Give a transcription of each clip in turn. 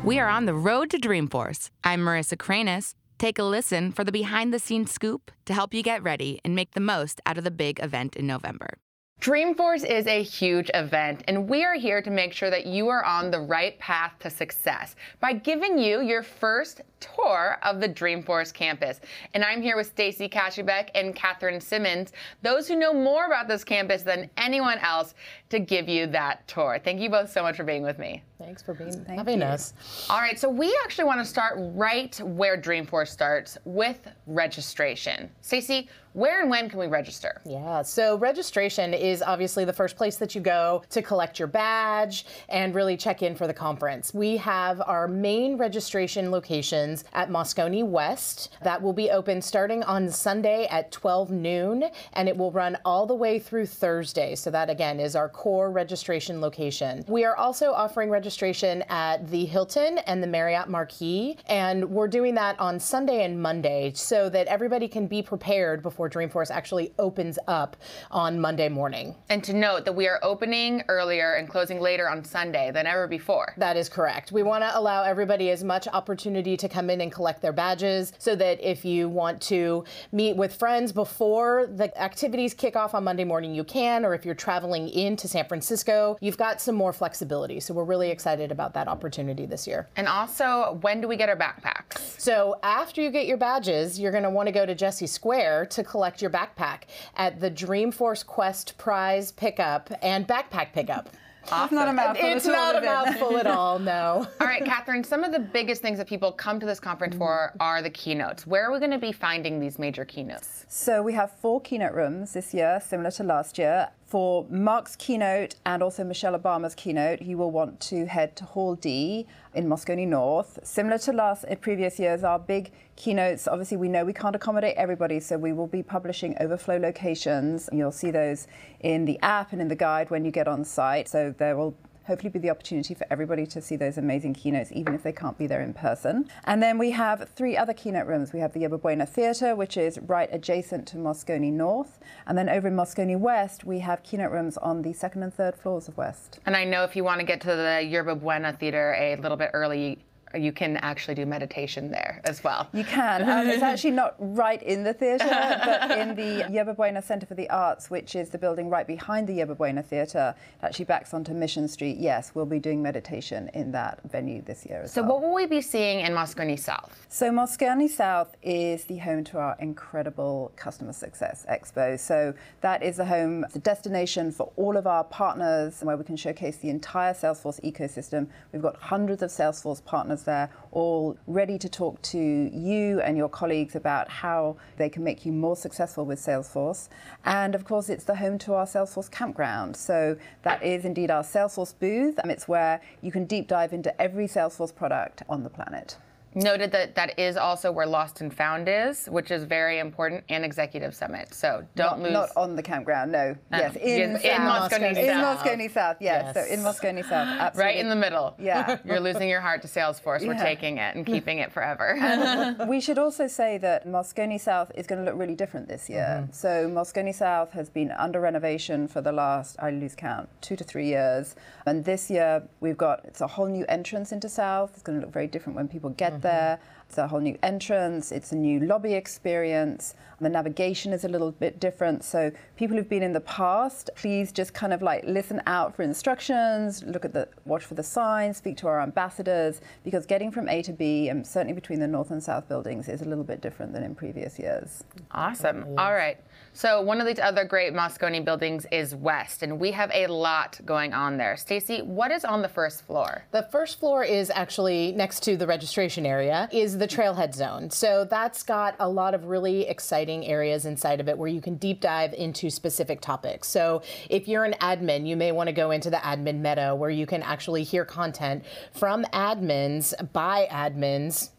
We are on the road to Dreamforce. I'm Marissa Cranis. Take a listen for the behind-the-scenes scoop to help you get ready and make the most out of the big event in November. Dreamforce is a huge event, and we are here to make sure that you are on the right path to success by giving you your first tour of the Dreamforce campus. And I'm here with Stacy Kashybeck and Catherine Simmons, those who know more about this campus than anyone else, to give you that tour. Thank you both so much for being with me. Thanks for having us. All right, so we actually want to start right where Dreamforce starts, with registration. Stacy, where and when can we register? Yeah, so registration is obviously the first place that you go to collect your badge and really check in for the conference. We have our main registration locations at Moscone West. That will be open starting on Sunday at 12 noon, and it will run all the way through Thursday. So that, again, is our core registration location. We are also offering registration at the Hilton and the Marriott Marquis, and we're doing that on Sunday and Monday so that everybody can be prepared before Dreamforce actually opens up on Monday morning. And to note that we are opening earlier and closing later on Sunday than ever before. That is correct. We want to allow everybody as much opportunity to come in and collect their badges so that if you want to meet with friends before the activities kick off on Monday morning, you can, or if you're traveling into San Francisco, you've got some more flexibility. So we're really excited about that opportunity this year. And also, when do we get our backpacks? So after you get your badges, you're going to want to go to Jessie Square to collect your backpack at the Dreamforce Quest prize pickup and backpack pickup. Awesome. It's not a mouthful. It's not a mouthful at all, no. All right, Catherine, some of the biggest things that people come to this conference for are the keynotes. Where are we going to be finding these major keynotes? So we have 4 keynote rooms this year, similar to last year. For Mark's keynote and also Michelle Obama's keynote, you will want to head to Hall D in Moscone North. Similar to previous years, our big keynotes, obviously we know we can't accommodate everybody, so we will be publishing overflow locations. You'll see those in the app and in the guide when you get on site. So there will hopefully be the opportunity for everybody to see those amazing keynotes, even if they can't be there in person. And then we have 3 other keynote rooms. We have the Yerba Buena Theater, which is right adjacent to Moscone North. And then over in Moscone West, we have keynote rooms on the 2nd and 3rd floors of West. And I know if you want to get to the Yerba Buena Theater a little bit early, you can actually do meditation there as well. You can. It's actually not right in the theatre, but in the Yerba Buena Center for the Arts, which is the building right behind the Yerba Buena Theatre. It actually backs onto Mission Street. Yes, we'll be doing meditation in that venue this year as well. So what will we be seeing in Moscone South? So Moscone South is the home to our incredible Customer Success Expo. So that is the home, the destination for all of our partners, where we can showcase the entire Salesforce ecosystem. We've got hundreds of Salesforce partners there, all ready to talk to you and your colleagues about how they can make you more successful with Salesforce. And of course, it's the home to our Salesforce campground. So that is indeed our Salesforce booth. It's where you can deep dive into every Salesforce product on the planet. Noted that that is also where Lost and Found is, which is very important, and Executive Summit. So don't lose. Not on the campground, no. Yes, in Moscone South. In Moscone South, yes. So in Moscone South, absolutely. Right in the middle. Yeah. You're losing your heart to Salesforce. We're taking it and keeping it forever. And we should also say that Moscone South is going to look really different this year. So Moscone South has been under renovation for the last, I lose count, 2 to 3 years. And this year it's a whole new entrance into South. It's going to look very different when people get there. It's a whole new entrance. It's a new lobby experience. The navigation is a little bit different. So people who've been in the past, please just kind of like listen out for instructions, watch for the signs, speak to our ambassadors, because getting from A to B, and certainly between the North and South buildings, is a little bit different than in previous years. Awesome. All right. So one of these other great Moscone buildings is West, and we have a lot going on there. Stacy, what is on the first floor? The first floor is actually next to the registration area, is the Trailhead Zone. So that's got a lot of really exciting areas inside of it where you can deep dive into specific topics. So if you're an admin, you may want to go into the admin meta where you can actually hear content from admins by admins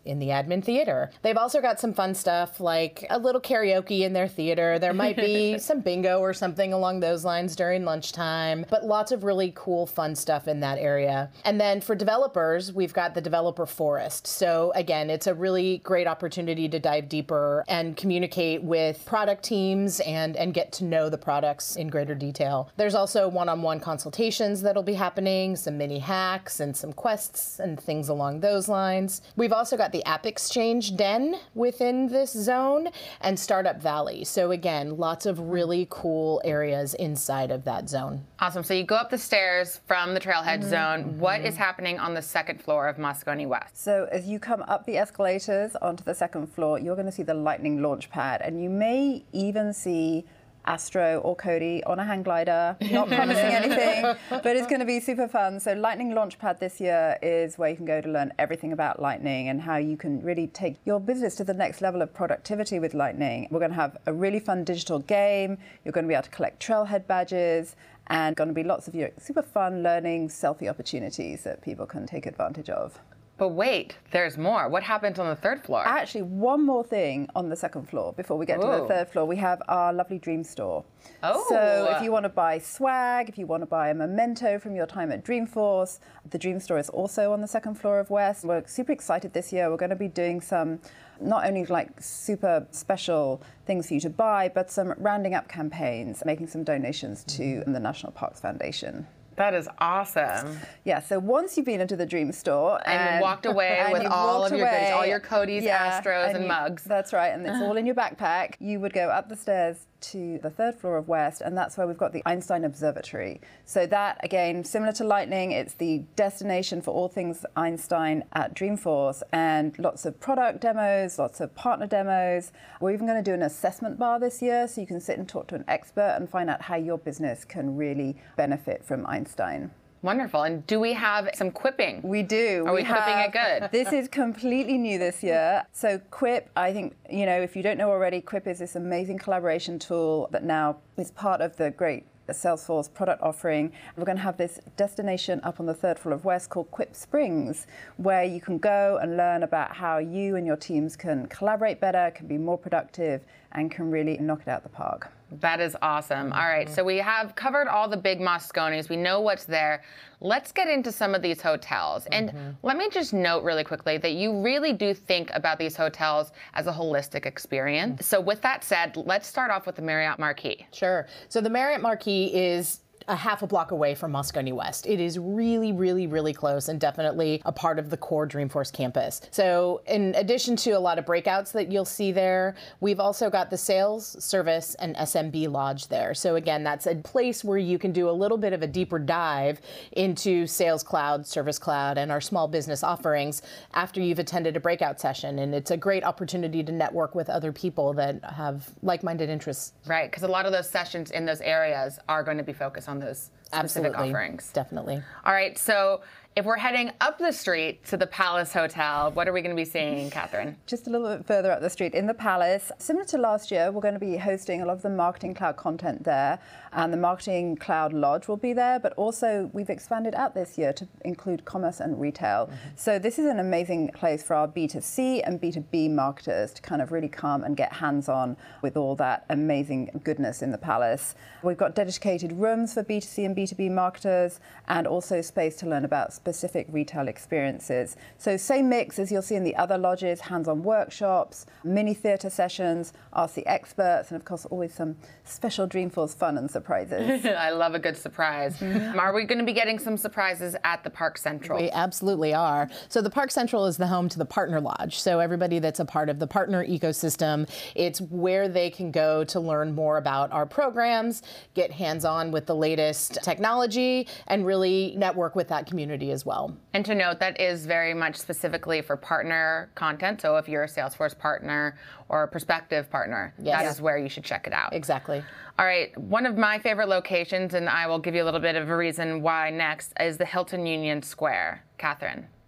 in the admin theater. They've also got some fun stuff like a little karaoke in their theater. There might be some bingo or something along those lines during lunchtime, but lots of really cool, fun stuff in that area. And then for developers, we've got the developer forest. So again, it's a really great opportunity to dive deeper and communicate with product teams and get to know the products in greater detail. There's also one-on-one consultations that'll be happening, some mini hacks and some quests and things along those lines. We've also got the App Exchange Den within this zone and Startup Valley. So again, lots of really cool areas inside of that zone. Awesome. So you go up the stairs from the Trailhead zone. What is happening on the second floor of Moscone West? So as you come up the escalators onto the second floor, you're going to see the Lightning launch pad, and you may even see Astro or Cody on a hang glider. Not promising anything, but it's going to be super fun. So Lightning Launchpad this year is where you can go to learn everything about Lightning and how you can really take your business to the next level of productivity with Lightning. We're going to have a really fun digital game. You're going to be able to collect Trailhead badges, and going to be lots of super fun learning selfie opportunities that people can take advantage of. But wait, there's more. What happens on the third floor? Actually, one more thing on the second floor before we get to the third floor. We have our lovely Dream Store. Oh. So if you want to buy swag, if you want to buy a memento from your time at Dreamforce, the Dream Store is also on the second floor of West. We're super excited this year. We're going to be doing some not only like super special things for you to buy, but some rounding up campaigns, making some donations to the National Parks Foundation. That is awesome. Yeah, so once you've been into the Dream Store and walked away with all of your goodies, all your Cody's, Astros, and mugs. That's right, and it's all in your backpack. You would go up the stairs to the third floor of West, and that's where we've got the Einstein Observatory. So that, again, similar to Lightning, it's the destination for all things Einstein at Dreamforce, and lots of product demos, lots of partner demos. We're even going to do an assessment bar this year, so you can sit and talk to an expert and find out how your business can really benefit from Einstein. Wonderful. And do we have some quipping? We do. Are we quipping it good? This is completely new this year. So Quip, I think, if you don't know already, Quip is this amazing collaboration tool that now is part of the great Salesforce product offering. We're going to have this destination up on the third floor of West called Quip Springs, where you can go and learn about how you and your teams can collaborate better, can be more productive, and can really knock it out the park. That is awesome. All right, so we have covered all the big Moscones. We know what's there. Let's get into some of these hotels. And let me just note really quickly that you really do think about these hotels as a holistic experience. So with that said, let's start off with the Marriott Marquis. Sure. So the Marriott Marquis is a half a block away from Moscone West. It is really, really, really close and definitely a part of the core Dreamforce campus. So in addition to a lot of breakouts that you'll see there, we've also got the Sales, Service, and SMB Lodge there. So again, that's a place where you can do a little bit of a deeper dive into Sales Cloud, Service Cloud, and our small business offerings after you've attended a breakout session. And it's a great opportunity to network with other people that have like-minded interests. Right, because a lot of those sessions in those areas are going to be focused on those specific offerings. Definitely. All right, so if we're heading up the street to the Palace Hotel, what are we going to be seeing, Catherine? Just a little bit further up the street in the Palace. Similar to last year, we're going to be hosting a lot of the Marketing Cloud content there, and the Marketing Cloud Lodge will be there, but also we've expanded out this year to include commerce and retail. So this is an amazing place for our B2C and B2B marketers to kind of really come and get hands-on with all that amazing goodness in the Palace. We've got dedicated rooms for B2C and B2B marketers, and also space to learn about specific retail experiences. So same mix as you'll see in the other lodges, hands-on workshops, mini theatre sessions, ask the experts, and of course always some special Dreamforce fun and surprises. I love a good surprise. Are we going to be getting some surprises at the Park Central? We absolutely are. So the Park Central is the home to the Partner Lodge. So everybody that's a part of the partner ecosystem, it's where they can go to learn more about our programs, get hands-on with the latest technology, and really network with that community as well. And to note, that is very much specifically for partner content. So if you're a Salesforce partner or a prospective partner, that is where you should check it out. Exactly. All right, one of my favorite locations, and I will give you a little bit of a reason why next, is the Hilton Union Square. Catherine.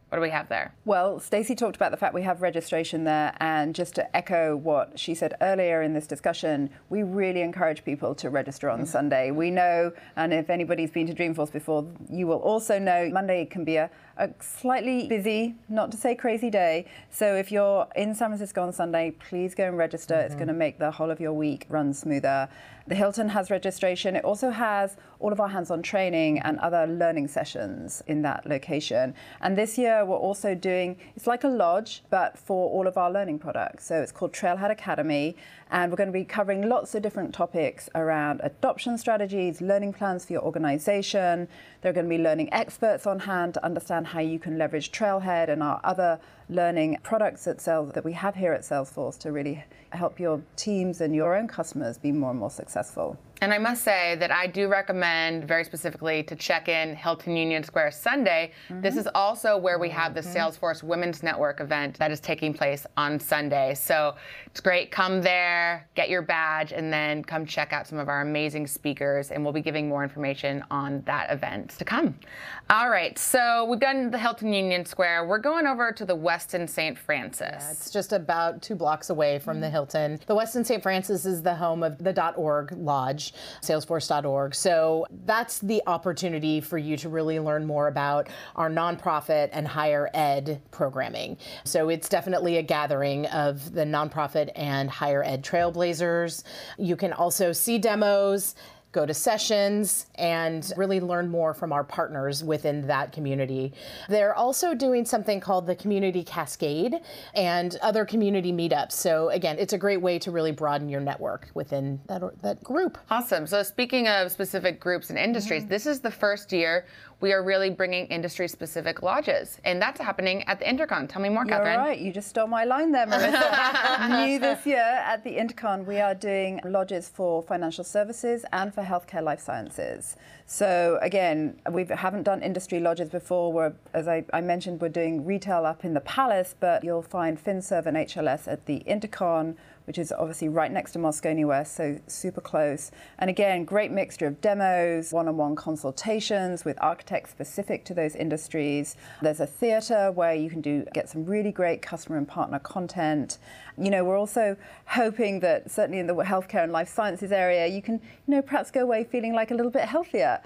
What do we have there? Well, Stacey talked about the fact we have registration there, and just to echo what she said earlier in this discussion, we really encourage people to register on Sunday. We know, and if anybody's been to Dreamforce before, you will also know Monday can be a slightly busy, not to say crazy day. So if you're in San Francisco on Sunday, please go and register. It's going to make the whole of your week run smoother. The Hilton has registration. It also has all of our hands-on training and other learning sessions in that location. And this year we're also doing, it's like a lodge, but for all of our learning products. So it's called Trailhead Academy. And we're going to be covering lots of different topics around adoption strategies, learning plans for your organization. There are going to be learning experts on hand to understand how you can leverage Trailhead and our other learning products that we have here at Salesforce to really help your teams and your own customers be more and more successful. And I must say that I do recommend very specifically to check in Hilton Union Square Sunday. This is also where we have the Salesforce Women's Network event that is taking place on Sunday. So it's great. Come there, get your badge, and then come check out some of our amazing speakers. And we'll be giving more information on that event to come. All right. So we've done the Hilton Union Square. We're going over to the Westin St. Francis. Yeah, it's just about 2 blocks away from the Hilton. The Westin St. Francis is the home of the .org Lodge, Salesforce.org. So that's the opportunity for you to really learn more about our nonprofit and higher ed programming. So it's definitely a gathering of the nonprofit and higher ed trailblazers. You can also see demos, go to sessions, and really learn more from our partners within that community. They're also doing something called the Community Cascade and other community meetups. So again, it's a great way to really broaden your network within that group. Awesome. So speaking of specific groups and industries, this is the first year we are really bringing industry-specific lodges, and that's happening at the Intercon. Tell me more, Catherine. You're right. You just stole my line there, Marissa. New this year at the Intercon, we are doing lodges for financial services and for healthcare life sciences. So again, we haven't done industry lodges before. As I mentioned, we're doing retail up in the Palace, but you'll find FinServ and HLS at the Intercon, which is obviously right next to Moscone West, so super close. And again, great mixture of demos, one-on-one consultations with architects specific to those industries. There's a theater where you can get some really great customer and partner content. You know, we're also hoping that certainly in the healthcare and life sciences area, you can, perhaps go away feeling like a little bit healthier.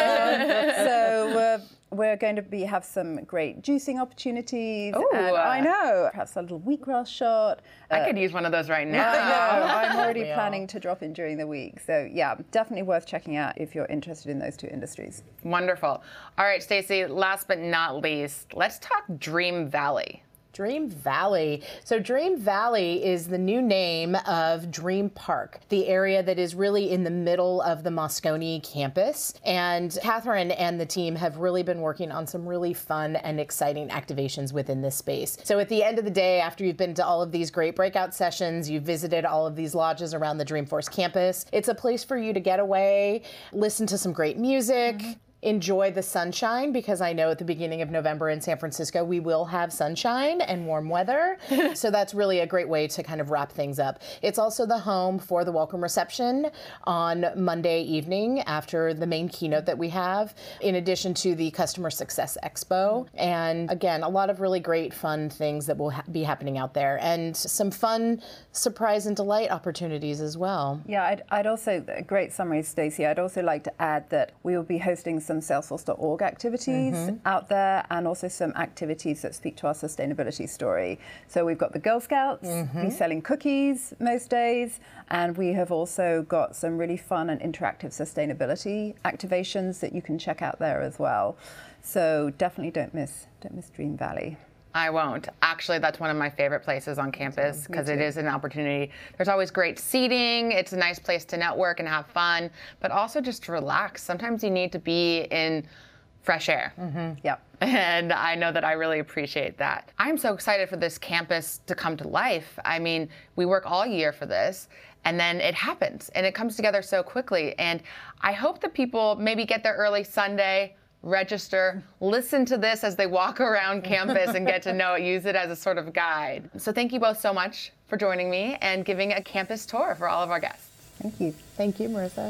So we're going to have some great juicing opportunities. Ooh, and I know, perhaps a little wheatgrass shot. I could use one of those right now. I know. I'm already planning to drop in during the week. So yeah, definitely worth checking out if you're interested in those 2 industries. Wonderful. All right, Stacey, last but not least, let's talk Dream Valley. Dream Valley. So Dream Valley is the new name of Dream Park, the area that is really in the middle of the Moscone campus. And Catherine and the team have really been working on some really fun and exciting activations within this space. So at the end of the day, after you've been to all of these great breakout sessions, you've visited all of these lodges around the Dreamforce campus, it's a place for you to get away, listen to some great music, enjoy the sunshine, because I know at the beginning of November in San Francisco, we will have sunshine and warm weather. So that's really a great way to kind of wrap things up. It's also the home for the welcome reception on Monday evening after the main keynote that we have, in addition to the Customer Success Expo. And again, a lot of really great fun things that will be happening out there, and some fun surprise and delight opportunities as well. Yeah, I'd also, great summary, Stacey. I'd also like to add that we will be hosting some Salesforce.org activities out there, and also some activities that speak to our sustainability story. So we've got the Girl Scouts, be selling cookies most days, and we have also got some really fun and interactive sustainability activations that you can check out there as well. So definitely don't miss Dream Valley. I won't. Actually, that's one of my favorite places on campus, because it is an opportunity. There's always great seating. It's a nice place to network and have fun, but also just to relax. Sometimes you need to be in fresh air. Yep. And I know that I really appreciate that. I'm so excited for this campus to come to life. I mean, we work all year for this, and then it happens, and it comes together so quickly. And I hope that people maybe get there early Sunday, register, listen to this as they walk around campus and get to know it, use it as a sort of guide. So thank you both so much for joining me and giving a campus tour for all of our guests. Thank you. Thank you, Marissa.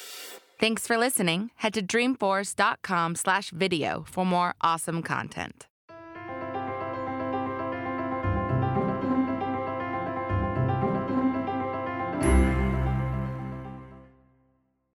Thanks for listening. Head to dreamforce.com/video for more awesome content.